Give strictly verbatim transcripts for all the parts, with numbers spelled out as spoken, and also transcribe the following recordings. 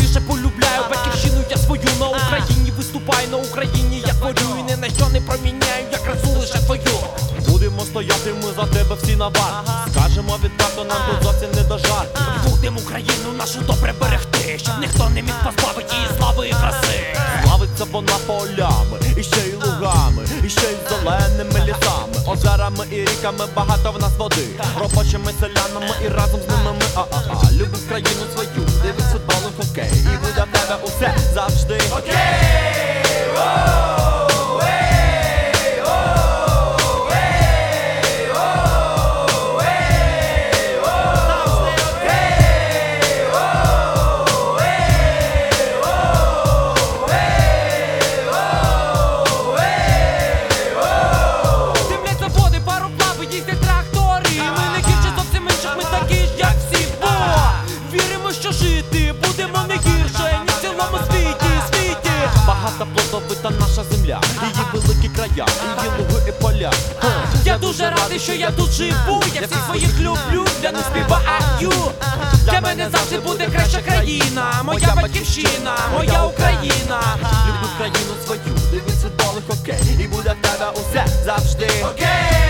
найбільше полюбляю батьківщину я свою. На Україні виступаю, на Україні я творю. І ні на що не проміняю, я красу лише твою. Будемо стояти ми за тебе всі на варті. Скажемо відверто, нам тут зовсім не до жартів. Будемо Україну нашу добре берегти, щоб ніхто не міг позбавити її слави і краси. Славиться вона полями, і ще й лугами, і ще й зеленими лісами, озерами і ріками, багато в нас води, робочими селянами і разом з ними ми а-а-а. Любив країну свою, дивись футбол і хокей, і буде в тебе усе завжди окей. Їздять трактори, ми не гірші зовсім інших, ми такі ж як всі. Бо віримо, що жити будемо не гірше, ні в цілому світі, світі. Багата плодовита наша земля, її великі края, її луги і поля. Я дуже радий, що я тут живу, я всіх своїх люблю, для них співаю. Для мене завжди буде краща країна, моя батьківщина, моя Україна. Люблю країну свою, дивись футбол і хокей, і буде в тебе усе завжди окей.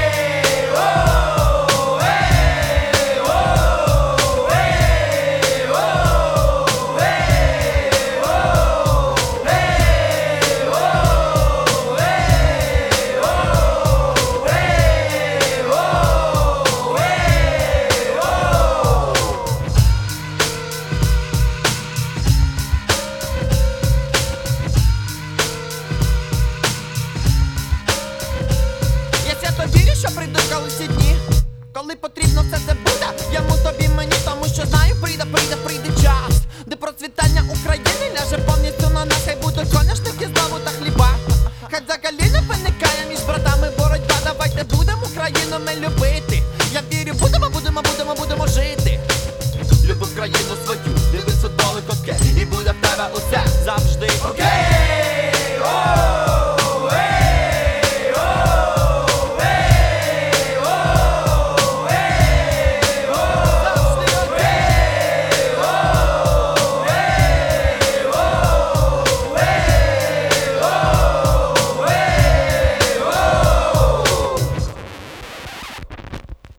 Вірю, що прийдуть колись ці дні, коли потрібно все це буде. Йому тобі мені, тому що знаю, прийде, прийде, прийде час, де процвітання України ляже повністю на нас. Хай будуть соняшники знову та хліба, хай взагалі не виникає між братами боротьба. Давайте будемо Україну ми любити. Я вірю, будемо, будемо, будемо, будемо жити. Любив країну свою, дивись футбол і хокей, і буде в тебе усе